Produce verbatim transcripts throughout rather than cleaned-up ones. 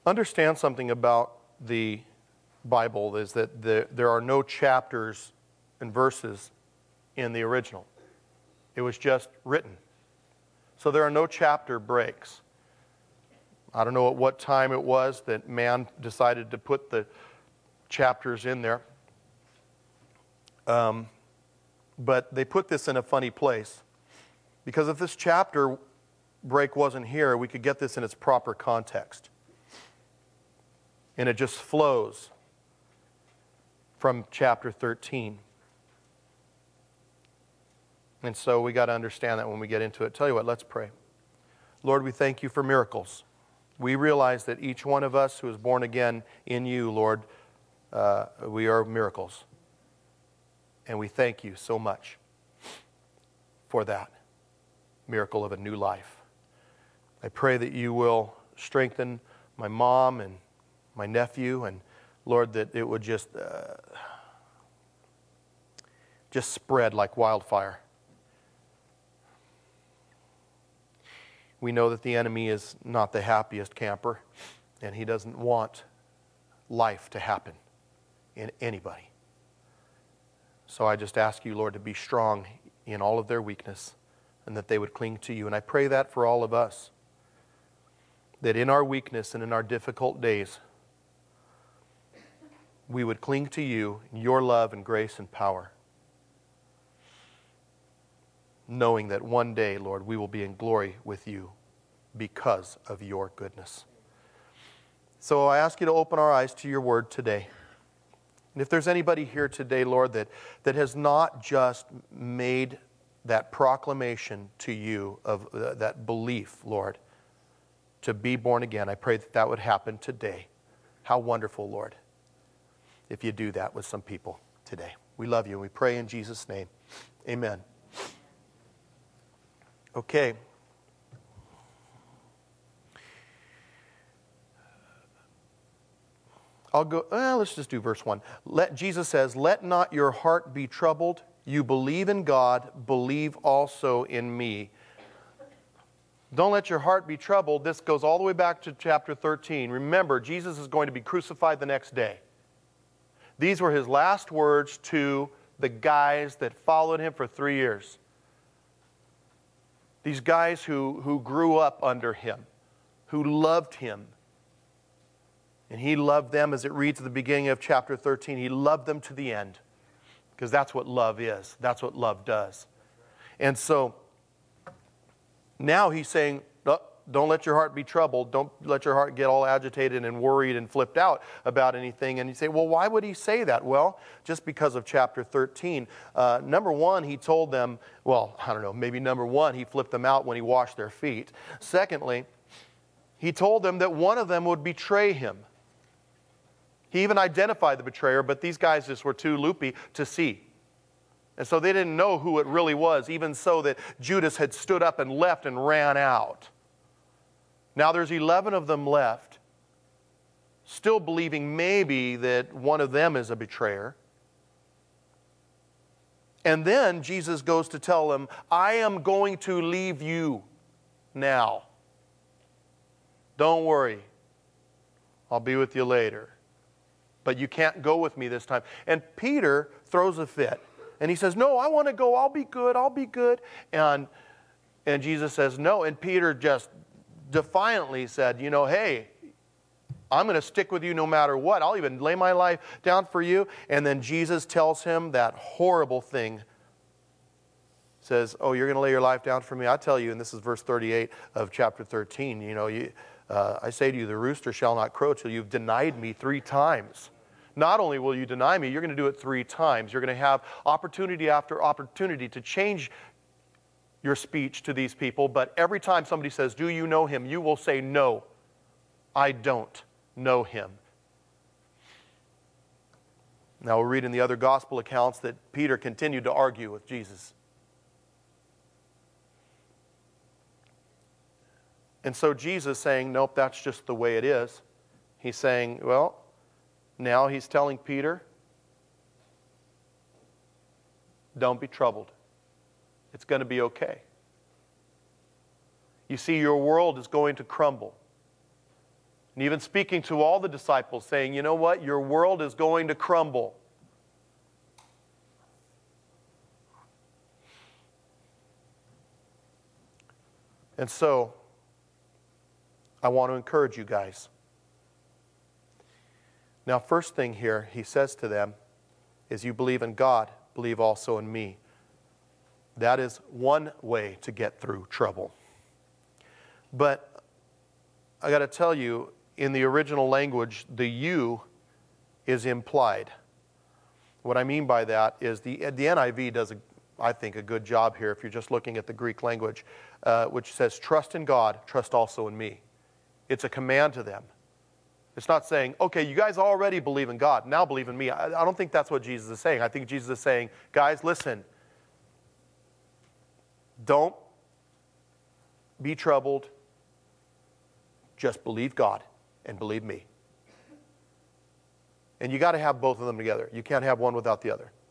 Understand something about the Bible is that the, there are no chapters and verses in the original. It was just written. So there are no chapter breaks. I don't know at what time it was that man decided to put the chapters in there. Um, but they put this in a funny place. Because if this chapter break wasn't here, we could get this in its proper context. And it just flows from chapter thirteen. And so we got to understand that when we get into it. Tell you what, let's pray. Lord, we thank you for miracles. We realize that each one of us who is born again in you, Lord, uh, we are miracles. And we thank you so much for that miracle of a new life. I pray that you will strengthen my mom and my nephew, and Lord, that it would just uh, just spread like wildfire. We know that the enemy is not the happiest camper, and he doesn't want life to happen in anybody. So I just ask you, Lord, to be strong in all of their weakness, and that they would cling to you. And I pray that for all of us, that in our weakness and in our difficult days, we would cling to you, your love and grace and power, knowing that one day, Lord, we will be in glory with you because of your goodness. So I ask you to open our eyes to your word today. And if there's anybody here today, Lord, that, that has not just made that proclamation to you of uh, that belief, Lord, to be born again, I pray that that would happen today. How wonderful, Lord, if you do that with some people today. We love you and we pray in Jesus' name. Amen. Okay. I'll go, eh, let's just do verse one. Let, Jesus says, let not your heart be troubled. You believe in God, believe also in me. Don't let your heart be troubled. This goes all the way back to chapter thirteen. Remember, Jesus is going to be crucified the next day. These were his last words to the guys that followed him for three years. These guys who, who grew up under him, who loved him. And he loved them, as it reads at the beginning of chapter thirteen. He loved them to the end. Because that's what love is. That's what love does. And so, now he's saying, don't let your heart be troubled. Don't let your heart get all agitated and worried and flipped out about anything. And you say, well, why would he say that? Well, just because of chapter thirteen. Uh, number one, he told them, well, I don't know, maybe number one, he flipped them out when he washed their feet. Secondly, he told them that one of them would betray him. He even identified the betrayer, but these guys just were too loopy to see. And so they didn't know who it really was, even so that Judas had stood up and left and ran out. Now there's eleven of them left, still believing maybe that one of them is a betrayer. And then Jesus goes to tell them, I am going to leave you now. Don't worry. I'll be with you later. But you can't go with me this time. And Peter throws a fit. And he says, no, I want to go. I'll be good. I'll be good. And, and Jesus says, no. And Peter just defiantly said, you know, hey, I'm going to stick with you no matter what. I'll even lay my life down for you. And then Jesus tells him that horrible thing. Says, oh, you're going to lay your life down for me? I tell you, and this is verse thirty-eight of chapter thirteen, you know, you, uh, I say to you, the rooster shall not crow till you've denied me three times. Not only will you deny me, you're going to do it three times. You're going to have opportunity after opportunity to change your speech to these people, but every time somebody says, do you know him? You will say, no, I don't know him. Now we'll read in the other gospel accounts that Peter continued to argue with Jesus. And so Jesus saying, nope, that's just the way it is. He's saying, well, now he's telling Peter, don't be troubled. It's going to be okay. You see, your world is going to crumble. And even speaking to all the disciples, saying, you know what? Your world is going to crumble. And so, I want to encourage you guys. Now, first thing here, he says to them, is you believe in God, believe also in me. That is one way to get through trouble. But I got to tell you, in the original language, the you is implied. What I mean by that is the, the N I V does, a, I think, a good job here if you're just looking at the Greek language, uh, which says, trust in God, trust also in me. It's a command to them. It's not saying, okay, you guys already believe in God, now believe in me. I, I don't think that's what Jesus is saying. I think Jesus is saying, guys, listen, don't be troubled. Just believe God and believe me. And you got to have both of them together. You can't have one without the other.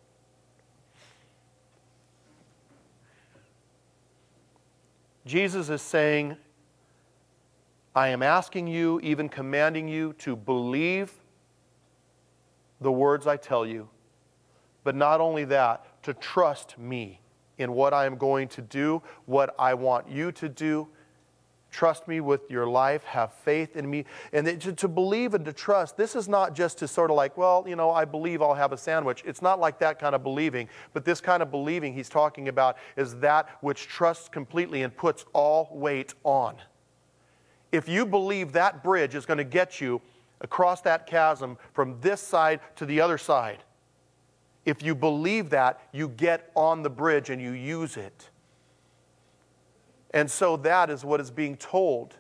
Jesus is saying, I am asking you, even commanding you, to believe the words I tell you. But not only that, to trust me in what I am going to do, what I want you to do. Trust me with your life. Have faith in me. And to, to believe and to trust, this is not just to sort of like, well, you know, I believe I'll have a sandwich. It's not like that kind of believing. But this kind of believing he's talking about is that which trusts completely and puts all weight on. If you believe that bridge is going to get you across that chasm from this side to the other side, if you believe that, you get on the bridge and you use it. And so that is what is being told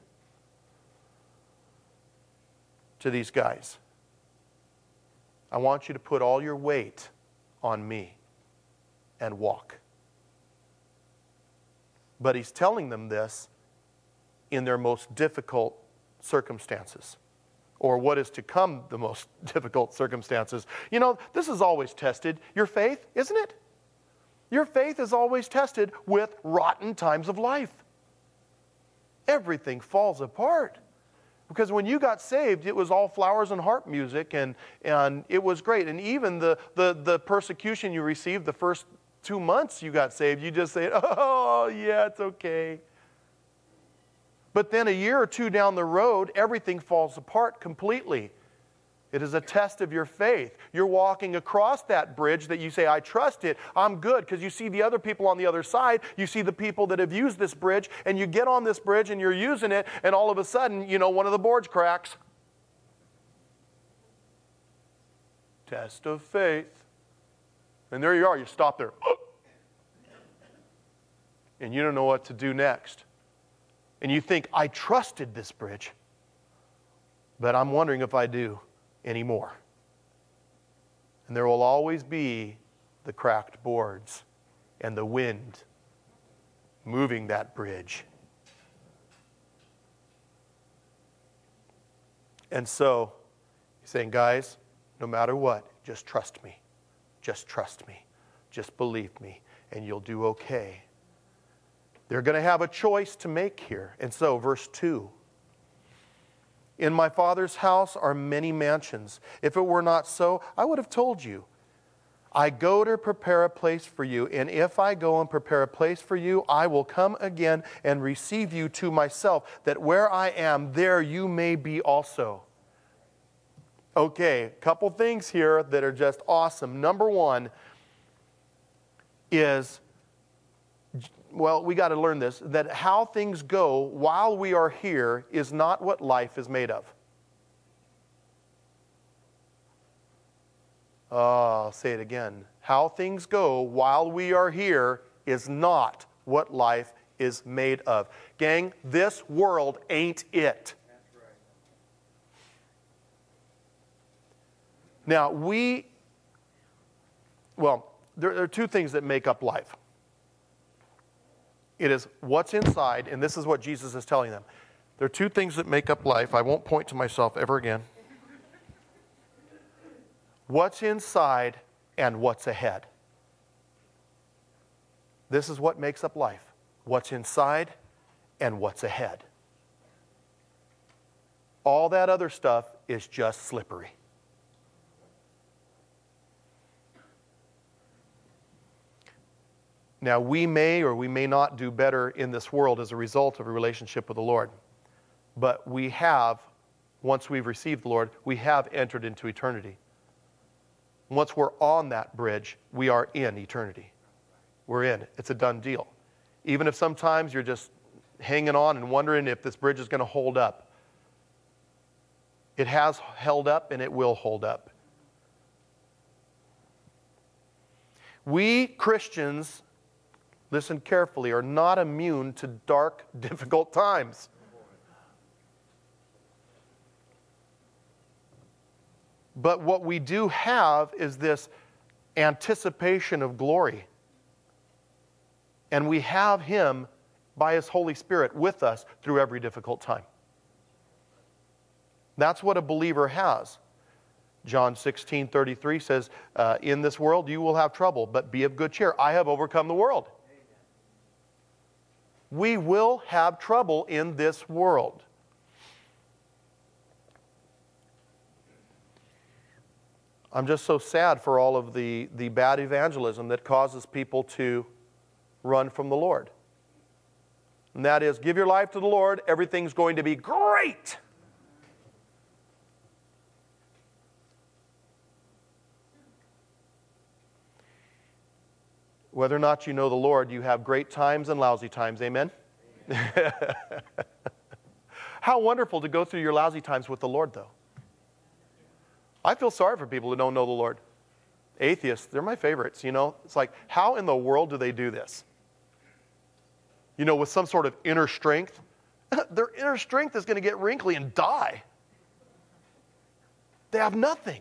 to these guys. I want you to put all your weight on me and walk. But he's telling them this in their most difficult circumstances, or what is to come the most difficult circumstances. You know, this is always tested. Your faith, isn't it? Your faith is always tested with rotten times of life. Everything falls apart. Because when you got saved, it was all flowers and harp music, and, and it was great. And even the, the, the persecution you received the first two months you got saved, you just say, oh, yeah, it's okay. But then a year or two down the road, everything falls apart completely. It is a test of your faith. You're walking across that bridge that you say, I trust it, I'm good, because you see the other people on the other side, you see the people that have used this bridge, and you get on this bridge and you're using it, and all of a sudden, you know, one of the boards cracks. Test of faith. And there you are, you stop there. And you don't know what to do next. And you think, I trusted this bridge, but I'm wondering if I do anymore. And there will always be the cracked boards and the wind moving that bridge. And so, he's saying, guys, no matter what, just trust me. Just trust me. Just believe me, and you'll do okay. They're going to have a choice to make here. And so, verse two. In my Father's house are many mansions. If it were not so, I would have told you. I go to prepare a place for you, and if I go and prepare a place for you, I will come again and receive you to myself, that where I am, there you may be also. Okay, a couple things here that are just awesome. Number one is, well, we got to learn this, that how things go while we are here is not what life is made of. Oh, I'll say it again. How things go while we are here is not what life is made of. Gang, this world ain't it. That's right. Now, we, well, there, there are two things that make up life. It is what's inside, and this is what Jesus is telling them. There are two things that make up life. I won't point to myself ever again. What's inside and what's ahead. This is what makes up life. What's inside and what's ahead. All that other stuff is just slippery. Now, we may or we may not do better in this world as a result of a relationship with the Lord. But we have, once we've received the Lord, we have entered into eternity. Once we're on that bridge, we are in eternity. We're in. It's a done deal. Even if sometimes you're just hanging on and wondering if this bridge is going to hold up. It has held up and it will hold up. We Christians, listen carefully, are not immune to dark, difficult times. But what we do have is this anticipation of glory. And we have Him by His Holy Spirit with us through every difficult time. That's what a believer has. John sixteen thirty-three says, uh, in this world you will have trouble, but be of good cheer. I have overcome the world. We will have trouble in this world. I'm just so sad for all of the, the bad evangelism that causes people to run from the Lord. And that is, give your life to the Lord, everything's going to be great. Whether or not you know the Lord, you have great times and lousy times. Amen? Amen. How wonderful to go through your lousy times with the Lord, though. I feel sorry for people who don't know the Lord. Atheists, they're my favorites, you know. It's like, how in the world do they do this? You know, with some sort of inner strength. Their inner strength is going to get wrinkly and die. They have nothing.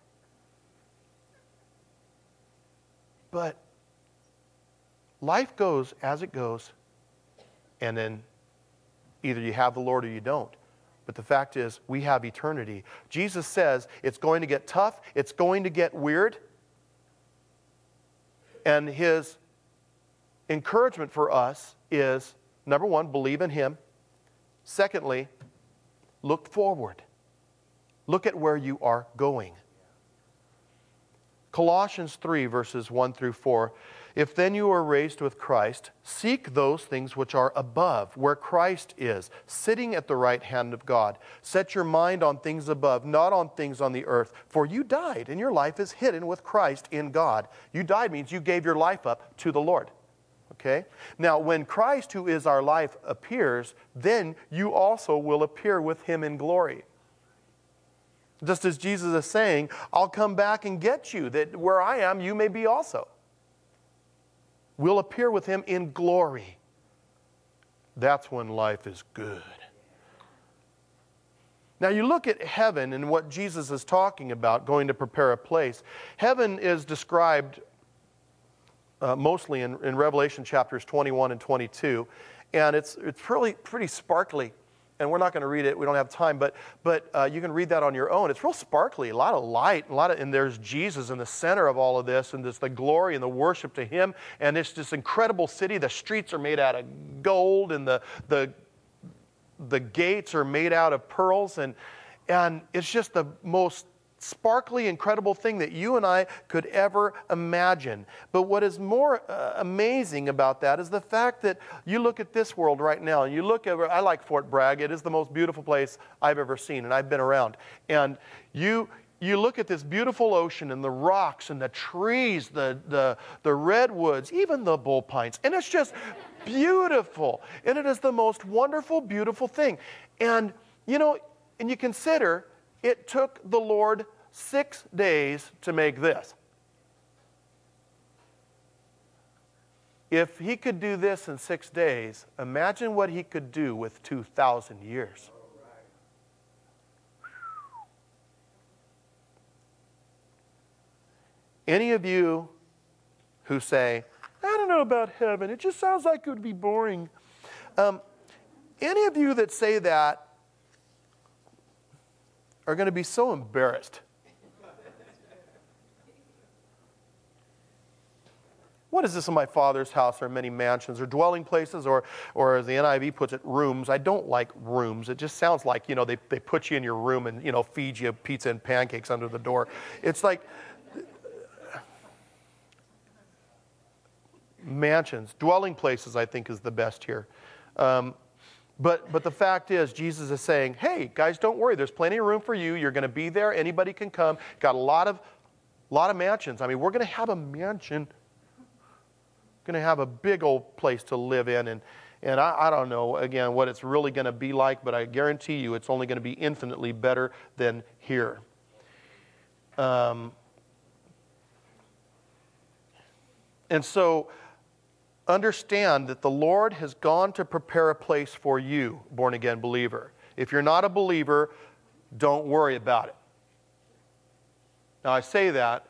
But life goes as it goes, and then either you have the Lord or you don't. But the fact is, we have eternity. Jesus says it's going to get tough, it's going to get weird, and His encouragement for us is, number one, believe in Him. Secondly, look forward. Look at where you are going. Colossians three, verses one through four. If then you are raised with Christ, seek those things which are above, where Christ is, sitting at the right hand of God. Set your mind on things above, not on things on the earth. For you died, and your life is hidden with Christ in God. You died means you gave your life up to the Lord. Okay? Now, when Christ, who is our life, appears, then you also will appear with Him in glory. Just as Jesus is saying, I'll come back and get you, that where I am, you may be also. We'll appear with Him in glory. That's when life is good. Now you look at heaven and what Jesus is talking about, going to prepare a place. Heaven is described uh, mostly in, in Revelation chapters twenty-one and twenty-two. And it's, it's really pretty sparkly. And we're not going to read it. We don't have time. But, but uh, you can read that on your own. It's real sparkly. A lot of light. A lot of, and there's Jesus in the center of all of this. And there's the glory and the worship to Him. And it's this incredible city. The streets are made out of gold. And the, the, the gates are made out of pearls. And, and it's just the most sparkly, incredible thing that you and I could ever imagine. But what is more uh, amazing about that is the fact that you look at this world right now, and you look at, I like Fort Bragg. It is the most beautiful place I've ever seen, and I've been around. And you you look at this beautiful ocean and the rocks and the trees, the, the, the redwoods, even the bull pines, and it's just beautiful. And it is the most wonderful, beautiful thing. And, you know, and you consider it took the Lord six days to make this. If He could do this in six days, imagine what He could do with two thousand years. Any of you who say, I don't know about heaven, it just sounds like it would be boring. Um, any of you that say that are going to be so embarrassed. What is this in my Father's house? There are many mansions or dwelling places, or, or as the N I V puts it, rooms. I don't like rooms. It just sounds like, you know, they, they put you in your room and, you know, feed you pizza and pancakes under the door. It's like mansions. Dwelling places, I think, is the best here. Um, but, but the fact is, Jesus is saying, hey, guys, don't worry. There's plenty of room for you. You're going to be there. Anybody can come. Got a lot of, lot of mansions. I mean, we're going to have a mansion. Going to have a big old place to live in, and and I, I don't know again what it's really going to be like, but I guarantee you it's only going to be infinitely better than here. Um, and so understand that the Lord has gone to prepare a place for you, born again believer. If you're not a believer, don't worry about it. Now I say that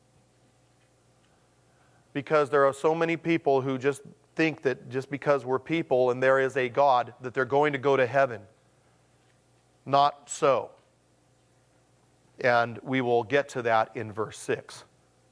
because there are so many people who just think that just because we're people and there is a God, that they're going to go to heaven. Not so. And we will get to that in verse six.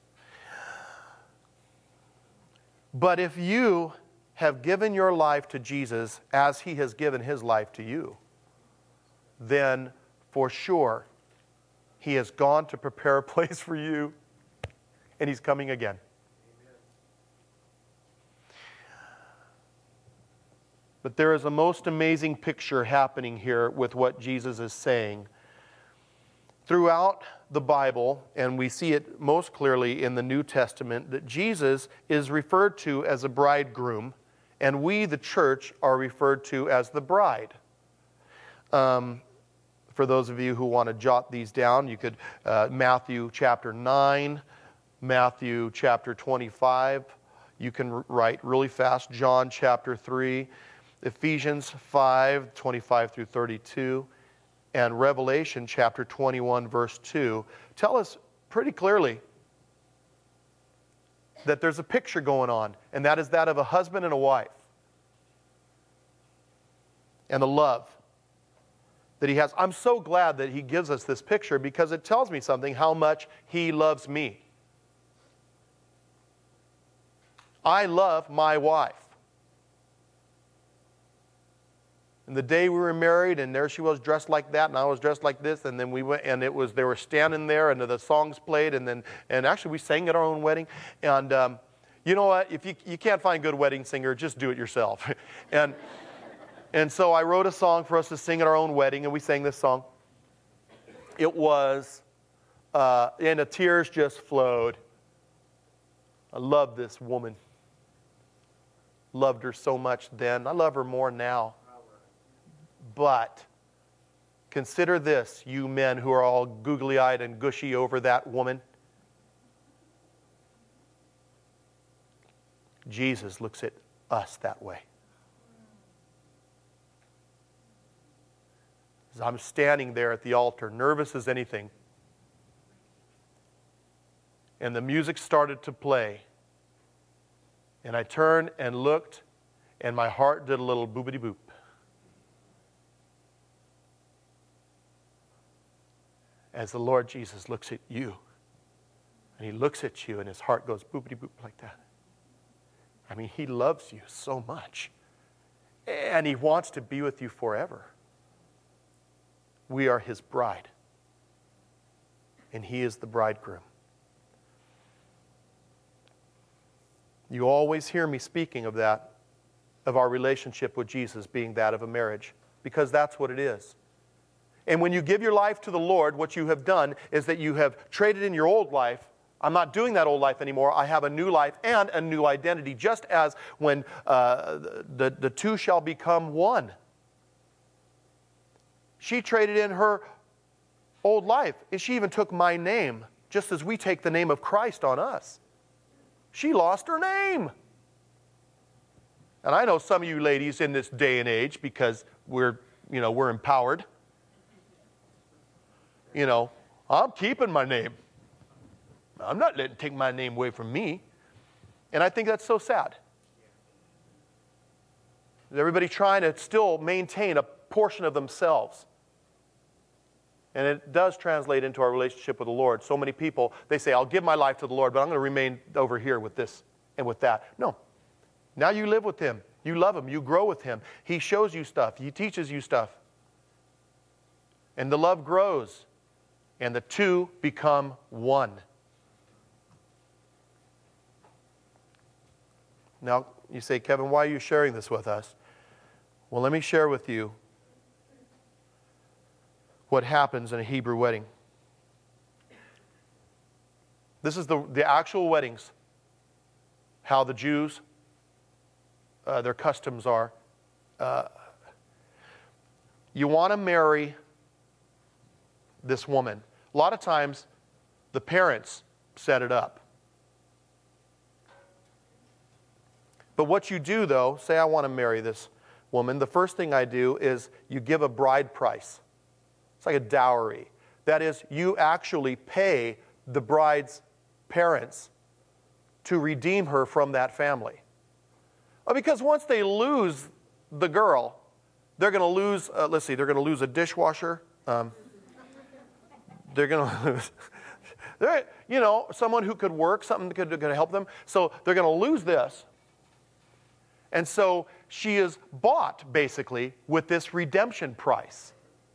But if you have given your life to Jesus as He has given His life to you, then for sure He has gone to prepare a place for you, and He's coming again. But there is a most amazing picture happening here with what Jesus is saying. Throughout the Bible, and we see it most clearly in the New Testament, that Jesus is referred to as a bridegroom, and we, the church, are referred to as the bride. Um, for those of you who want to jot these down, you could, uh, Matthew chapter nine, Matthew chapter twenty-five, you can write really fast, John chapter three, Ephesians five, twenty-five through thirty-two, and Revelation chapter twenty-one, verse two, tell us pretty clearly that there's a picture going on, and that is that of a husband and a wife. And the love that he has. I'm so glad that he gives us this picture because it tells me something, how much he loves me. I love my wife. And the day we were married, and there she was dressed like that, and I was dressed like this, and then we went, and it was, they were standing there, and the songs played, and then, and actually we sang at our own wedding. And um, you know what? If you, you can't find a good wedding singer, just do it yourself. and, and so I wrote a song for us to sing at our own wedding, and we sang this song. It was, uh, and the tears just flowed. I love this woman. Loved her so much then. I love her more now. But consider this, you men who are all googly-eyed and gushy over that woman. Jesus looks at us that way. As I'm standing there at the altar, nervous as anything, and the music started to play, and I turned and looked, and my heart did a little boobity-boop. As the Lord Jesus looks at you, and He looks at you, and His heart goes boopity-boop like that. I mean, He loves you so much, and He wants to be with you forever. We are His bride, and He is the bridegroom. You always hear me speaking of that, of our relationship with Jesus being that of a marriage, because that's what it is. And when you give your life to the Lord, what you have done is that you have traded in your old life. I'm not doing that old life anymore. I have a new life and a new identity, just as when uh, the, the two shall become one. She traded in her old life, and she even took my name, just as we take the name of Christ on us. She lost her name. And I know some of you ladies in this day and age, because we're, you know, we're empowered. You know, I'm keeping my name. I'm not letting take my name away from me. And I think that's so sad. Is everybody trying to still maintain a portion of themselves? And it does translate into our relationship with the Lord. So many people, they say, I'll give my life to the Lord, but I'm going to remain over here with this and with that. No. Now you live with him. You love him. You grow with him. He shows you stuff. He teaches you stuff. And the love grows. And the two become one. Now, you say, Kevin, why are you sharing this with us? Well, let me share with you what happens in a Hebrew wedding. This is the, the actual weddings, how the Jews, uh, their customs are. Uh, you want to marry this woman. A lot of times, the parents set it up. But what you do, though, say I want to marry this woman, the first thing I do is you give a bride price. It's like a dowry. That is, you actually pay the bride's parents to redeem her from that family. Well, because once they lose the girl, they're going to lose, uh, let's see, they're going to lose a dishwasher. Um, they're going to lose, they're, you know, someone who could work, something that could, could help them. So they're going to lose this. And so she is bought, basically, with this redemption price.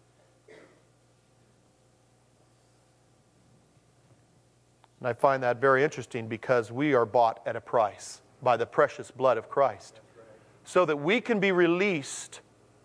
And I find that very interesting because we are bought at a price by the precious blood of Christ. So that we can be released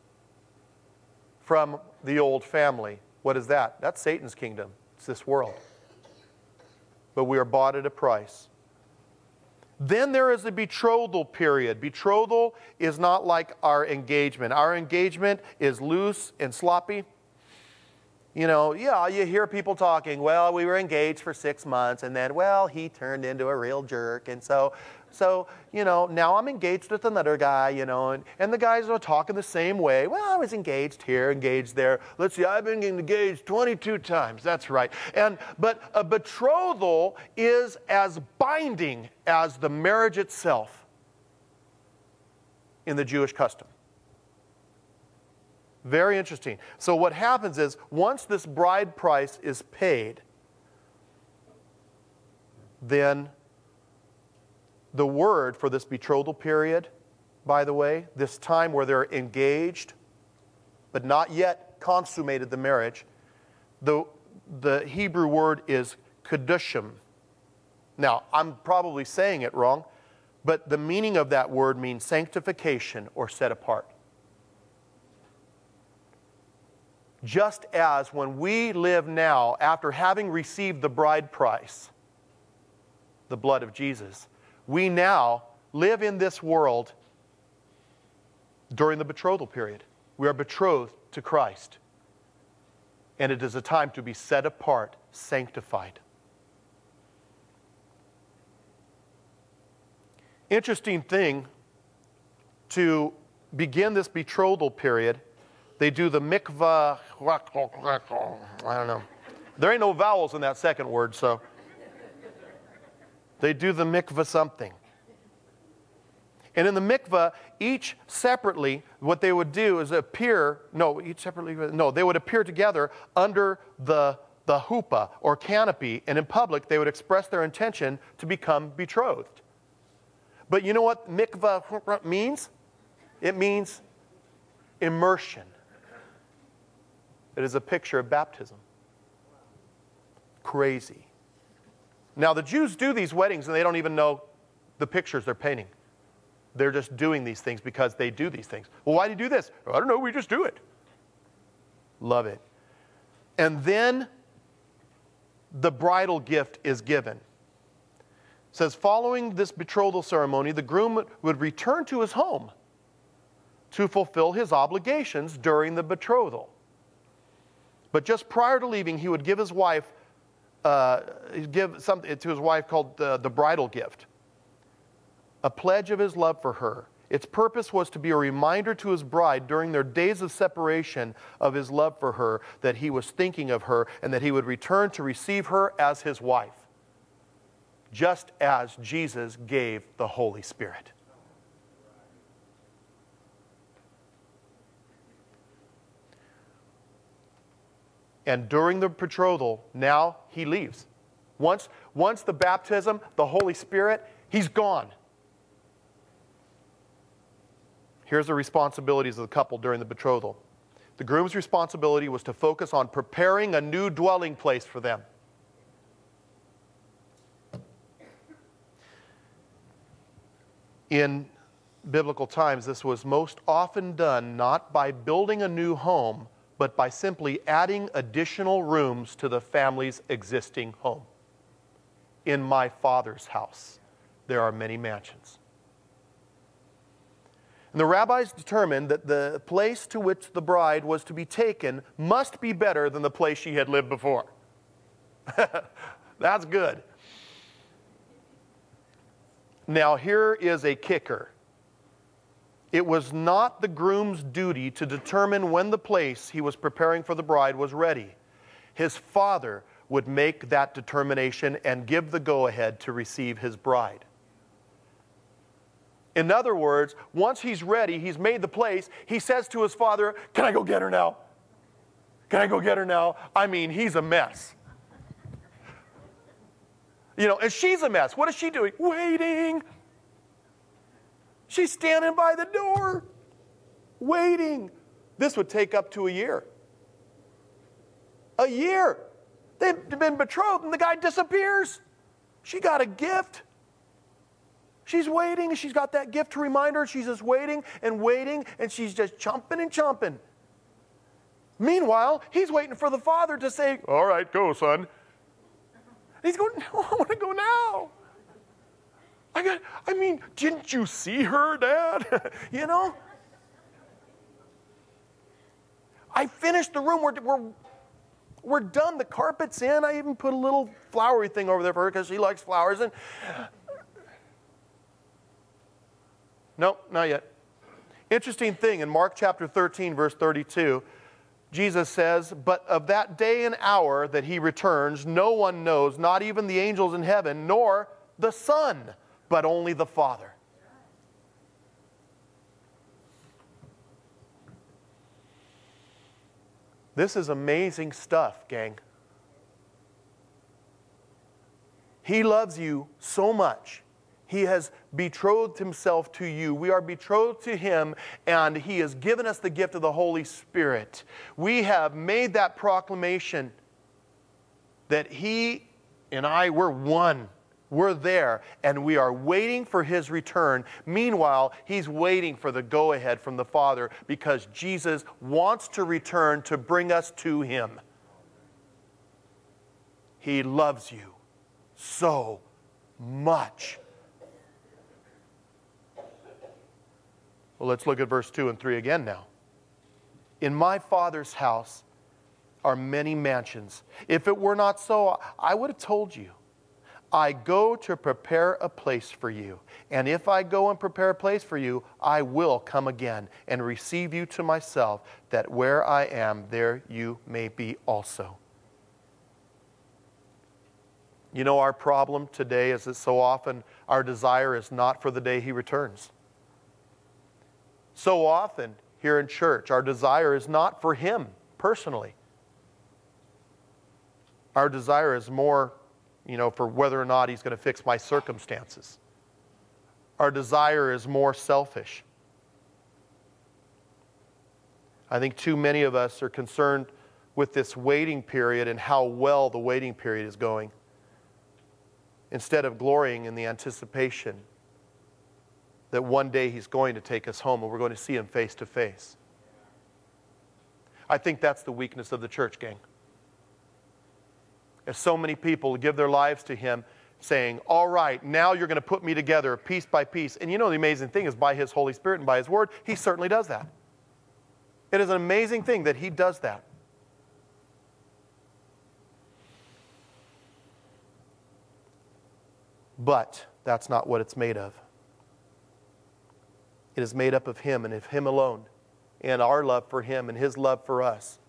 from the old family. What is that? That's Satan's kingdom. It's this world. But we are bought at a price. Then there is a betrothal period. Betrothal is not like our engagement. Our engagement is loose and sloppy. You know, yeah, you hear people talking, well, we were engaged for six months, and then, well, he turned into a real jerk, and so, so you know, now I'm engaged with another guy, you know, and, and the guys are talking the same way. Well, I was engaged here, engaged there. Let's see, I've been engaged twenty-two times. That's right. And but a betrothal is as binding as the marriage itself in the Jewish custom. Very interesting. So what happens is, once this bride price is paid, then the word for this betrothal period, by the way, this time where they're engaged, but not yet consummated the marriage, the, the Hebrew word is kedushim. Now, I'm probably saying it wrong, but the meaning of that word means sanctification or set apart. Just as when we live now, after having received the bride price, the blood of Jesus, we now live in this world during the betrothal period. We are betrothed to Christ. And it is a time to be set apart, sanctified. Interesting thing, to begin this betrothal period, they do the mikvah, I don't know. There ain't no vowels in that second word, so. They do the mikvah something. And in the mikvah, each separately, what they would do is appear, no, each separately, no, they would appear together under the, the huppah or canopy, and in public they would express their intention to become betrothed. But you know what mikvah means? It means immersion. It is a picture of baptism. Crazy. Now, the Jews do these weddings and they don't even know the pictures they're painting. They're just doing these things because they do these things. Well, why do you do this? I don't know, we just do it. Love it. And then the bridal gift is given. It says, following this betrothal ceremony, the groom would return to his home to fulfill his obligations during the betrothal. But just prior to leaving, he would give his wife, uh, give something to his wife called the, the bridal gift, a pledge of his love for her. Its purpose was to be a reminder to his bride during their days of separation of his love for her, that he was thinking of her and that he would return to receive her as his wife, just as Jesus gave the Holy Spirit. And during the betrothal, now he leaves. Once, once the baptism, the Holy Spirit, he's gone. Here's the responsibilities of the couple during the betrothal. The groom's responsibility was to focus on preparing a new dwelling place for them. In biblical times, this was most often done not by building a new home, but by simply adding additional rooms to the family's existing home. In my Father's house, there are many mansions. And the rabbis determined that the place to which the bride was to be taken must be better than the place she had lived before. That's good. Now, here is a kicker. It was not the groom's duty to determine when the place he was preparing for the bride was ready. His father would make that determination and give the go-ahead to receive his bride. In other words, once he's ready, he's made the place, he says to his father, "Can I go get her now? Can I go get her now?" I mean, he's a mess. You know, and she's a mess. What is she doing? Waiting. She's standing by the door, waiting. This would take up to a year. A year. They've been betrothed and the guy disappears. She got a gift. She's waiting, and she's got that gift to remind her. She's just waiting and waiting, and she's just chomping and chomping. Meanwhile, he's waiting for the father to say, "All right, go, son." And he's going, "No, I want to go now. I got, I mean, didn't you see her, Dad?" You know? I finished the room. We're, we're, we're done. The carpet's in. I even put a little flowery thing over there for her because she likes flowers. And nope, not yet. Interesting thing, in Mark chapter thirteen, verse thirty-two, Jesus says, "But of that day and hour that he returns, no one knows, not even the angels in heaven, nor the Son, but only the Father." This is amazing stuff, gang. He loves you so much. He has betrothed himself to you. We are betrothed to him, and he has given us the gift of the Holy Spirit. We have made that proclamation that he and I, we're one. We're there, and we are waiting for his return. Meanwhile, he's waiting for the go-ahead from the Father because Jesus wants to return to bring us to him. He loves you so much. Well, let's look at verse two and three again now. "In my Father's house are many mansions. If it were not so, I would have told you. I go to prepare a place for you. And if I go and prepare a place for you, I will come again and receive you to myself, that where I am, there you may be also." You know, our problem today is that so often our desire is not for the day he returns. So often here in church, our desire is not for him personally. Our desire is more, you know, for whether or not he's going to fix my circumstances. Our desire is more selfish. I think too many of us are concerned with this waiting period and how well the waiting period is going, instead of glorying in the anticipation that one day he's going to take us home and we're going to see him face to face. I think that's the weakness of the church, gang. As so many people give their lives to him saying, "All right, now you're going to put me together piece by piece." And you know the amazing thing is, by his Holy Spirit and by his word, he certainly does that. It is an amazing thing that he does that. But that's not what it's made of. It is made up of him and of him alone, and our love for him and his love for us.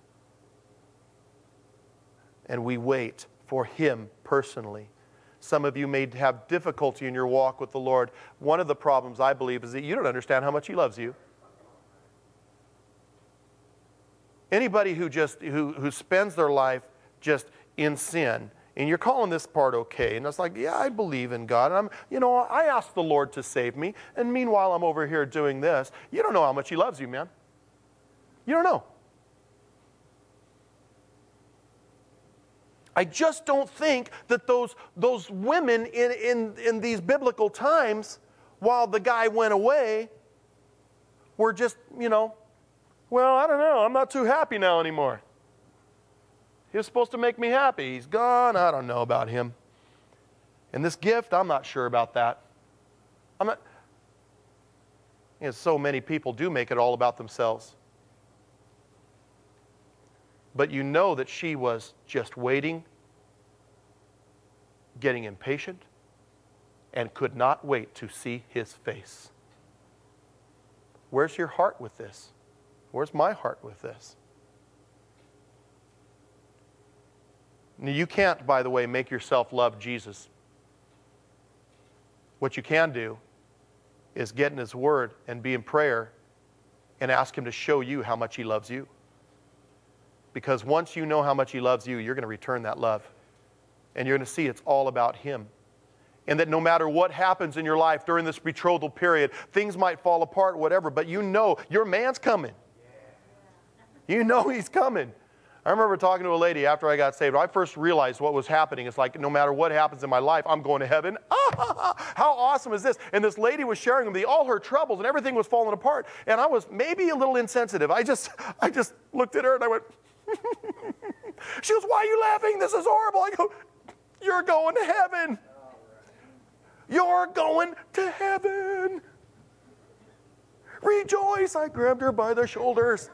And we wait for him personally. Some of you may have difficulty in your walk with the Lord. One of the problems, I believe, is that you don't understand how much he loves you. Anybody who just who, who spends their life just in sin, And you're calling this part okay. And it's like, yeah, I believe in God. And I'm, you know, I asked the Lord to save me. And meanwhile, I'm over here doing this. You don't know how much he loves you, man. You don't know. I just don't think that those, those women in, in, in these biblical times, while the guy went away, were just, you know, well, I don't know. I'm not too happy now anymore. He was supposed to make me happy. He's gone. I don't know about him. And this gift, I'm not sure about that. I'm not. You know, so many people do make it all about themselves. But you know that she was just waiting, getting impatient, and could not wait to see his face. Where's your heart with this? Where's my heart with this? You can't, by the way, make yourself love Jesus. What you can do is get in his word and be in prayer and ask him to show you how much he loves you. Because once you know how much he loves you, you're going to return that love. And you're going to see it's all about him. And that no matter what happens in your life during this betrothal period, things might fall apart, whatever, but you know your man's coming. You know he's coming. I remember talking to a lady after I got saved. I first realized what was happening. It's like, no matter what happens in my life, I'm going to heaven. Ah, how awesome is this? And this lady was sharing with me all her troubles, and everything was falling apart. And I was maybe a little insensitive. I just, I just looked at her, and I went, she goes, why are you laughing? This is horrible. I go, you're going to heaven. You're going to heaven. Rejoice. I grabbed her by the shoulders.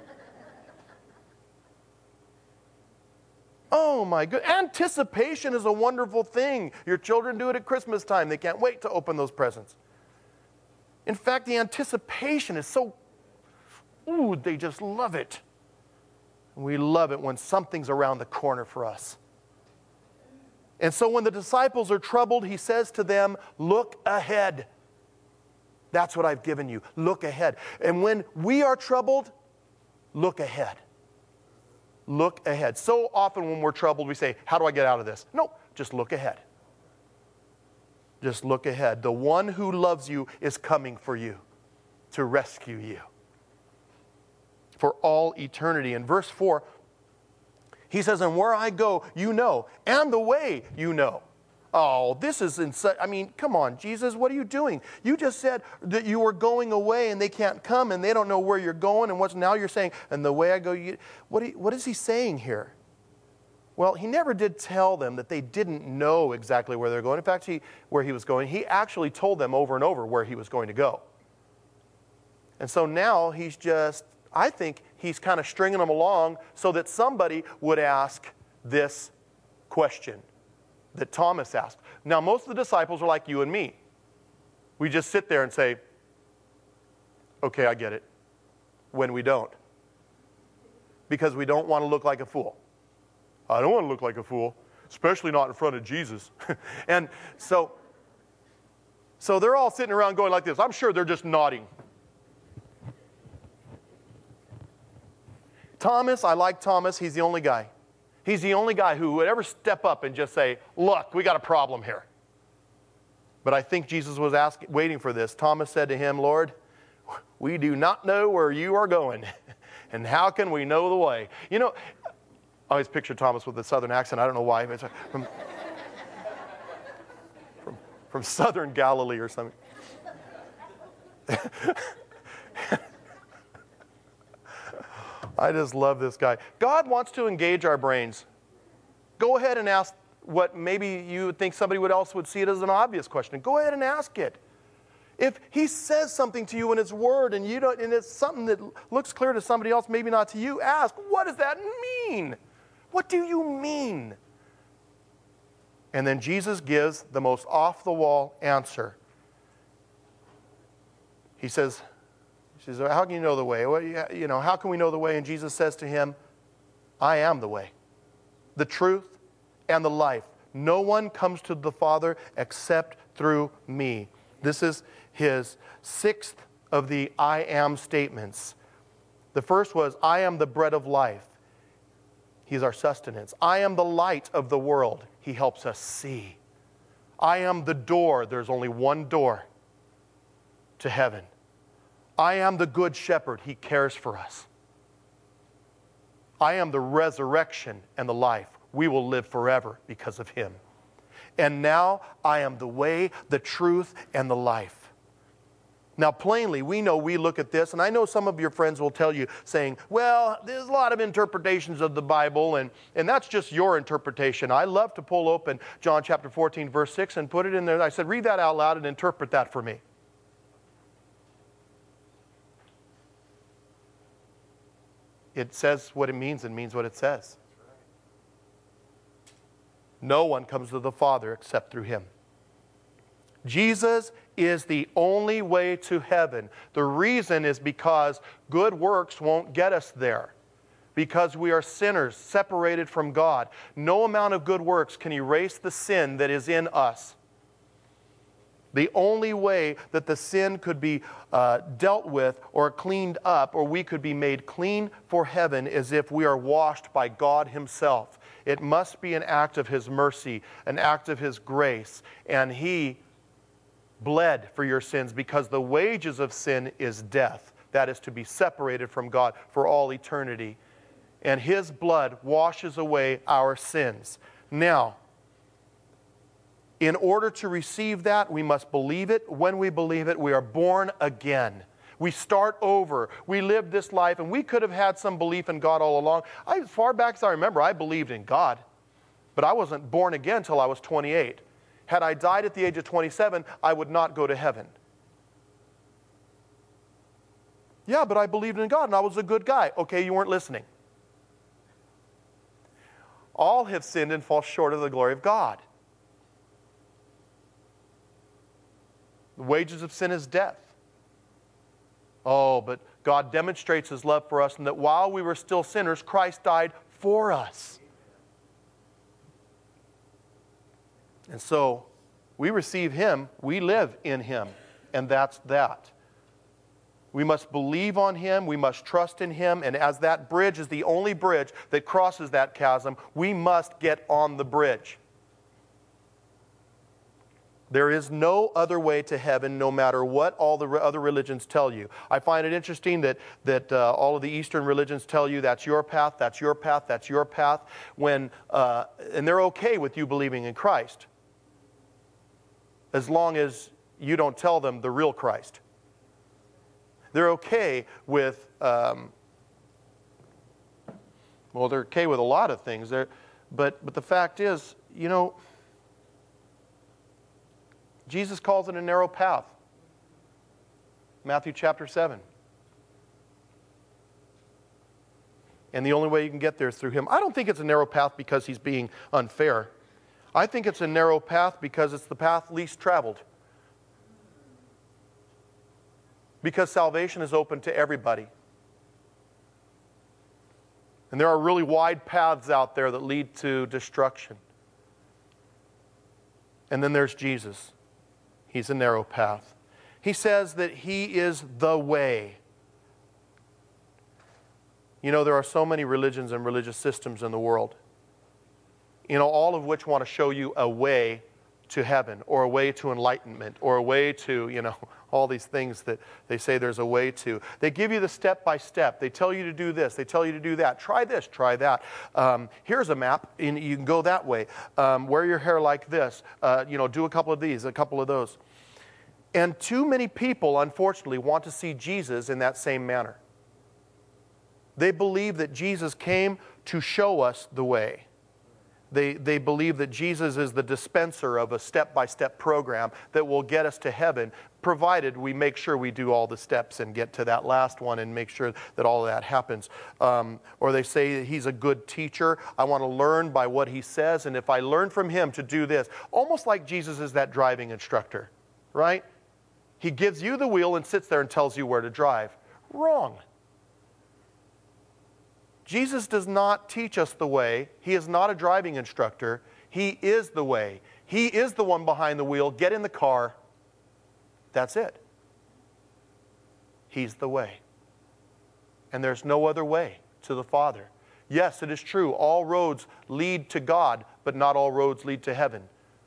Oh my good. Anticipation is a wonderful thing. Your children do it at Christmas time. They can't wait to open those presents. In fact, the anticipation is so, ooh, they just love it. We love it when something's around the corner for us. And so when the disciples are troubled, he says to them, look ahead. That's what I've given you. Look ahead. And when we are troubled, look ahead. Look ahead. So often when we're troubled, we say, how do I get out of this? No, just look ahead. Just look ahead. The one who loves you is coming for you to rescue you for all eternity. In verse four, he says, and where I go, you know, and the way you know. Oh, this is insane. I mean, come on, Jesus, what are you doing? You just said that you were going away and they can't come and they don't know where you're going. And what's now you're saying, and the way I go, you, what, you, what is he saying here? Well, he never did tell them that they didn't know exactly where they're going. In fact, he, where he was going, he actually told them over and over where he was going to go. And so now he's just, I think he's kind of stringing them along so that somebody would ask this question that Thomas asked. Now, most of the disciples are like you and me. We just sit there and say, okay, I get it, when we don't. Because we don't want to look like a fool. I don't want to look like a fool, especially not in front of Jesus. And so, so they're all sitting around going like this. I'm sure they're just nodding. Thomas, I like Thomas. He's the only guy. He's the only guy who would ever step up and just say, look, we got a problem here. But I think Jesus was asking, waiting for this. Thomas said to him, Lord, we do not know where you are going, and how can we know the way? You know, I always picture Thomas with a southern accent. I don't know why. It's from, from, from southern Galilee or something. I just love this guy. God wants to engage our brains. Go ahead and ask what maybe you would think somebody would else would see it as an obvious question. Go ahead and ask it. If he says something to you in his word and you don't, and it's something that looks clear to somebody else, maybe not to you, ask, what does that mean? What do you mean? And then Jesus gives the most off-the-wall answer. He says, She says, how can you know the way? Well, you know, how can we know the way? And Jesus says to him, I am the way, the truth, and the life. No one comes to the Father except through me. This is his sixth of the I am statements. The first was, I am the bread of life. He's our sustenance. I am the light of the world. He helps us see. I am the door. There's only one door to heaven. I am the good shepherd. He cares for us. I am the resurrection and the life. We will live forever because of him. And now I am the way, the truth, and the life. Now, plainly, we know we look at this, and I know some of your friends will tell you, saying, well, there's a lot of interpretations of the Bible, and, and that's just your interpretation. I love to pull open John chapter fourteen, verse six, and put it in there. I said, read that out loud and interpret that for me. It says what it means and means what it says. No one comes to the Father except through him. Jesus is the only way to heaven. The reason is because good works won't get us there. Because we are sinners separated from God. No amount of good works can erase the sin that is in us. The only way that the sin could be uh, dealt with or cleaned up, or we could be made clean for heaven, is if we are washed by God himself. It must be an act of his mercy, an act of his grace. And he bled for your sins, because the wages of sin is death. That is to be separated from God for all eternity. And his blood washes away our sins. Now, in order to receive that, we must believe it. When we believe it, we are born again. We start over. We live this life, and we could have had some belief in God all along. I, as far back as I remember, I believed in God, but I wasn't born again until I was twenty-eight. Had I died at the age of twenty-seven, I would not go to heaven. Yeah, but I believed in God and I was a good guy. Okay, you weren't listening. All have sinned and fall short of the glory of God. The wages of sin is death. Oh, but God demonstrates his love for us, and that while we were still sinners, Christ died for us. And so, we receive him, we live in him, and that's that. We must believe on him, we must trust in him, and as that bridge is the only bridge that crosses that chasm, we must get on the bridge. There is no other way to heaven, no matter what all the other religions tell you. I find it interesting that, that uh, all of the Eastern religions tell you that's your path, that's your path, that's your path, when, uh, and they're okay with you believing in Christ, as long as you don't tell them the real Christ. They're okay with, um, well, they're okay with a lot of things. They're, but, but the fact is, you know, Jesus calls it a narrow path. Matthew chapter seven. And the only way you can get there is through him. I don't think it's a narrow path because he's being unfair. I think it's a narrow path because it's the path least traveled. Because salvation is open to everybody. And there are really wide paths out there that lead to destruction. And then there's Jesus. He's a narrow path. He says that he is the way. You know, there are so many religions and religious systems in the world, you know, all of which want to show you a way to heaven, or a way to enlightenment, or a way to, you know, all these things that they say there's a way to. They give you the step by step. They tell you to do this. They tell you to do that. Try this, try that. Um, here's a map, and you can go that way. Um, wear your hair like this. Uh, you know, do a couple of these, a couple of those. And too many people, unfortunately, want to see Jesus in that same manner. They believe that Jesus came to show us the way. They, they believe that Jesus is the dispenser of a step-by-step program that will get us to heaven, provided we make sure we do all the steps and get to that last one and make sure that all of that happens. Um, or they say he's a good teacher. I want to learn by what he says, and if I learn from him to do this, almost like Jesus is that driving instructor, right? He gives you the wheel and sits there and tells you where to drive. Wrong. Jesus does not teach us the way. He is not a driving instructor. He is the way. He is the one behind the wheel. Get in the car. That's it. He's the way. And there's no other way to the Father. Yes, it is true. All roads lead to God, but not all roads lead to heaven.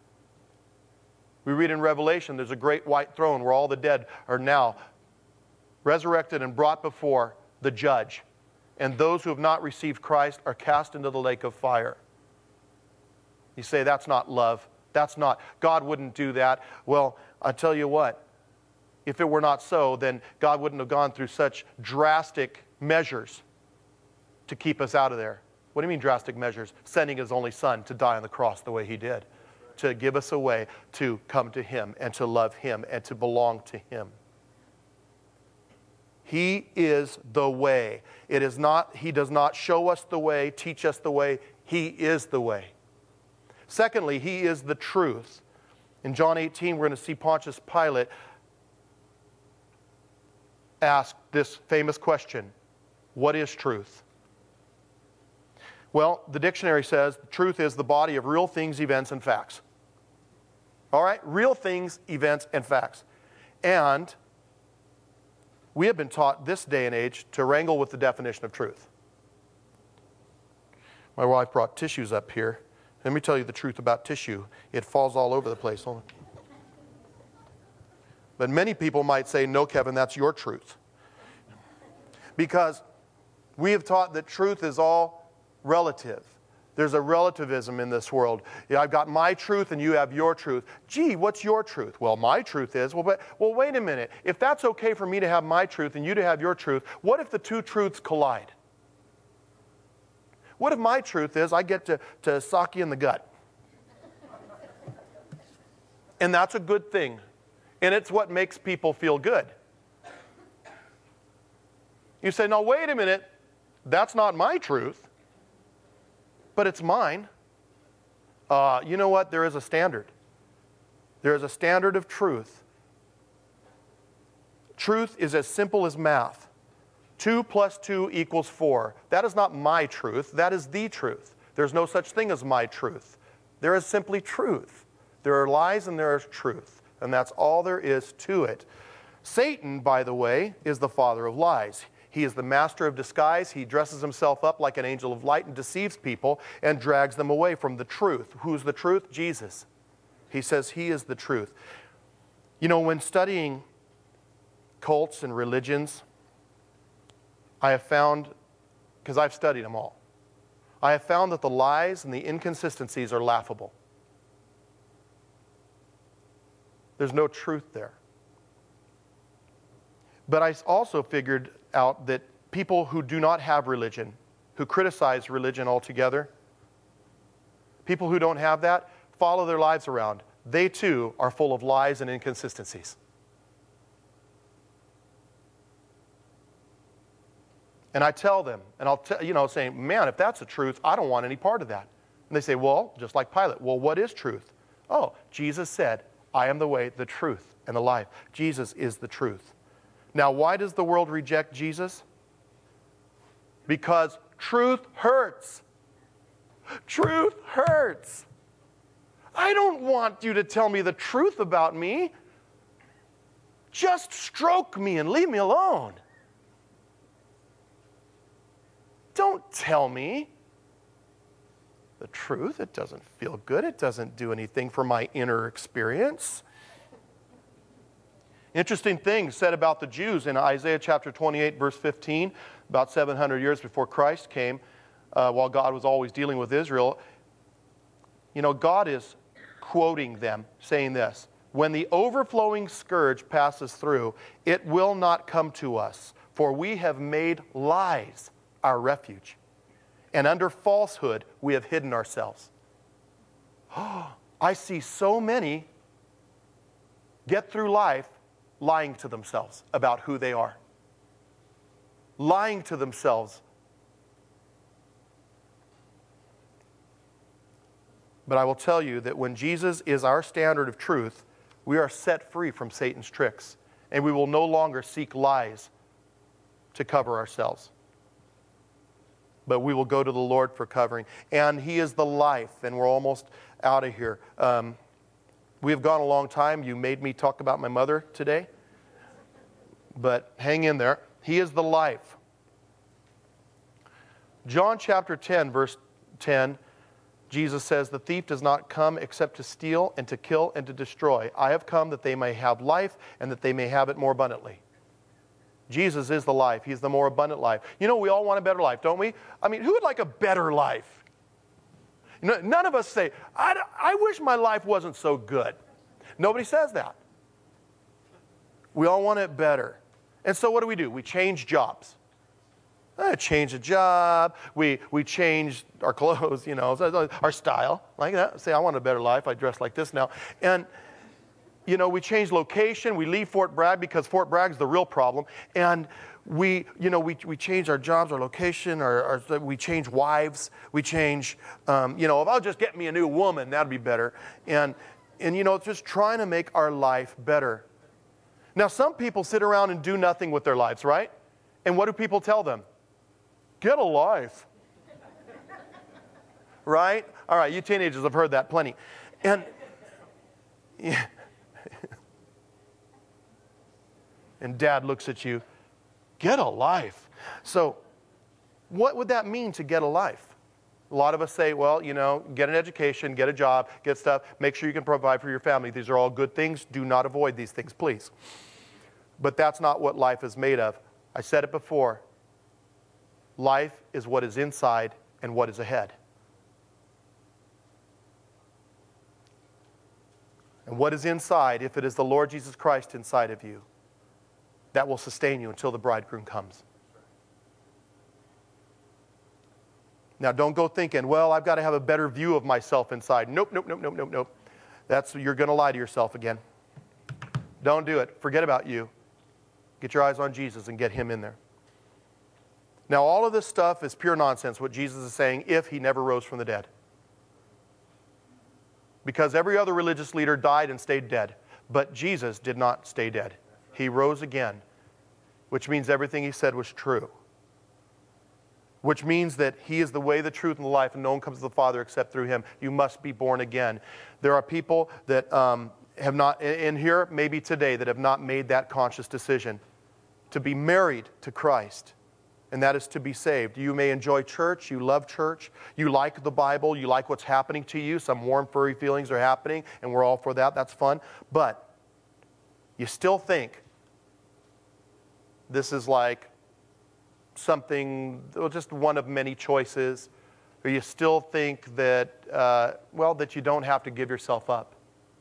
We read in Revelation, there's a great white throne where all the dead are now resurrected and brought before the judge. And those who have not received Christ are cast into the lake of fire. You say, that's not love. That's not, God wouldn't do that. Well, I tell you what, if it were not so, then God wouldn't have gone through such drastic measures to keep us out of there. What do you mean drastic measures? Sending his only son to die on the cross the way he did. To give us a way to come to him and to love him and to belong to him. He is the way. It is not, he does not show us the way, teach us the way. He is the way. Secondly, he is the truth. In John eighteen, we're going to see Pontius Pilate ask this famous question, what is truth? Well, the dictionary says truth is the body of real things, events, and facts. All right? Real things, events, and facts. And we have been taught this day and age to wrangle with the definition of truth. My wife brought tissues up here. Let me tell you the truth about tissue. It falls all over the place. Hold on. But many people might say, no, Kevin, that's your truth. Because we have taught that truth is all relative. There's a relativism in this world. Yeah, I've got my truth and you have your truth. Gee, what's your truth? Well, my truth is, well, but, well, wait a minute. If that's okay for me to have my truth and you to have your truth, what if the two truths collide? What if my truth is I get to, to sock you in the gut? And that's a good thing. And it's what makes people feel good. You say, no, wait a minute. That's not my truth. But it's mine. Uh, you know what? There is a standard. There is a standard of truth. Truth is as simple as math. Two plus two equals four. That is not my truth. That is the truth. There's no such thing as my truth. There is simply truth. There are lies and there is truth. And that's all there is to it. Satan, by the way, is the father of lies. He is the master of disguise. He dresses himself up like an angel of light and deceives people and drags them away from the truth. Who's the truth? Jesus. He says he is the truth. You know, when studying cults and religions, I have found, because I've studied them all, I have found that the lies and the inconsistencies are laughable. There's no truth there. But I also figured out that people who do not have religion, who criticize religion altogether, people who don't have that, follow their lives around. They too are full of lies and inconsistencies. And I tell them, and I'll tell, you know, saying, man, if that's the truth, I don't want any part of that. And they say, well, just like Pilate, well, what is truth? Oh, Jesus said, I am the way, the truth, and the life. Jesus is the truth. Now, why does the world reject Jesus? Because truth hurts. Truth hurts. I don't want you to tell me the truth about me. Just stroke me and leave me alone. Don't tell me the truth. It doesn't feel good. It doesn't do anything for my inner experience. Interesting thing said about the Jews in Isaiah chapter twenty-eight, verse fifteen, about seven hundred years before Christ came, uh, while God was always dealing with Israel. You know, God is quoting them, saying this, when the overflowing scourge passes through, it will not come to us, for we have made lies our refuge, and under falsehood we have hidden ourselves. Oh, I see so many get through life lying to themselves about who they are. Lying to themselves. But I will tell you that when Jesus is our standard of truth, we are set free from Satan's tricks, and we will no longer seek lies to cover ourselves. But we will go to the Lord for covering. And he is the life, and we're almost out of here. Um, we have gone a long time. You made me talk about my mother today. But hang in there. He is the life. John chapter ten, verse ten, Jesus says, the thief does not come except to steal and to kill and to destroy. I have come that they may have life and that they may have it more abundantly. Jesus is the life. He's the more abundant life. You know, we all want a better life, don't we? I mean, who would like a better life? You know, none of us say, I, I wish my life wasn't so good. Nobody says that. We all want it better. And so what do we do? We change jobs. Uh, change a job. We, we change our clothes, you know, our style. Like that. Say, I want a better life. I dress like this now. And, you know, we change location. We leave Fort Bragg because Fort Bragg is the real problem. And we, you know, we, we change our jobs, our location, our, our, we change wives. We change, um, you know, if I'll just get me a new woman, that'd be better. And, and, you know, just trying to make our life better. Now, some people sit around and do nothing with their lives, right? And what do people tell them? Get a life. Right? All right, you teenagers have heard that plenty. And, yeah. And dad looks at you, get a life. So what would that mean to get a life? A lot of us say, well, you know, get an education, get a job, get stuff, make sure you can provide for your family. These are all good things. Do not avoid these things, please. But that's not what life is made of. I said it before. Life is what is inside and what is ahead. And what is inside, if it is the Lord Jesus Christ inside of you, that will sustain you until the bridegroom comes. Now, don't go thinking, well, I've got to have a better view of myself inside. Nope, nope, nope, nope, nope, nope. That's, you're going to lie to yourself again. Don't do it. Forget about you. Get your eyes on Jesus and get him in there. Now, all of this stuff is pure nonsense, what Jesus is saying, if he never rose from the dead. Because every other religious leader died and stayed dead. But Jesus did not stay dead. He rose again, which means everything he said was true. Which means that he is the way, the truth, and the life, and no one comes to the Father except through him. You must be born again. There are people that um, have not, in here, maybe today, that have not made that conscious decision to be married to Christ. And that is to be saved. You may enjoy church, you love church, you like the Bible, you like what's happening to you. Some warm, furry feelings are happening, and we're all for that. That's fun. But you still think this is like something, well, just one of many choices, or you still think that, uh, well, that you don't have to give yourself up.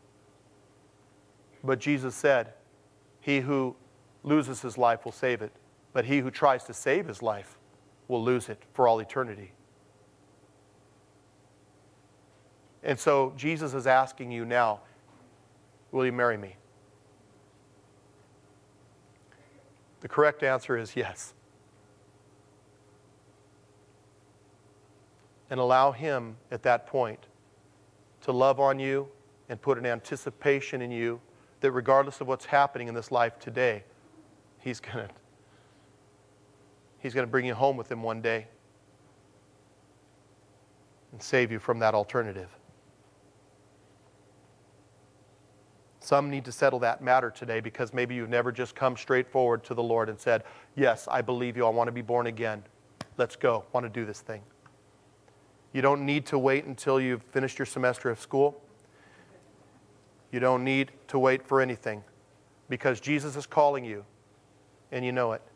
But Jesus said, he who loses his life will save it. But he who tries to save his life will lose it for all eternity. And so Jesus is asking you now, will you marry me? The correct answer is yes. And allow him at that point to love on you and put an anticipation in you that regardless of what's happening in this life today, he's going to He's going to bring you home with him one day and save you from that alternative. Some need to settle that matter today because maybe you've never just come straight forward to the Lord and said, yes, I believe you. I want to be born again. Let's go. I want to do this thing. You don't need to wait until you've finished your semester of school. You don't need to wait for anything because Jesus is calling you and you know it.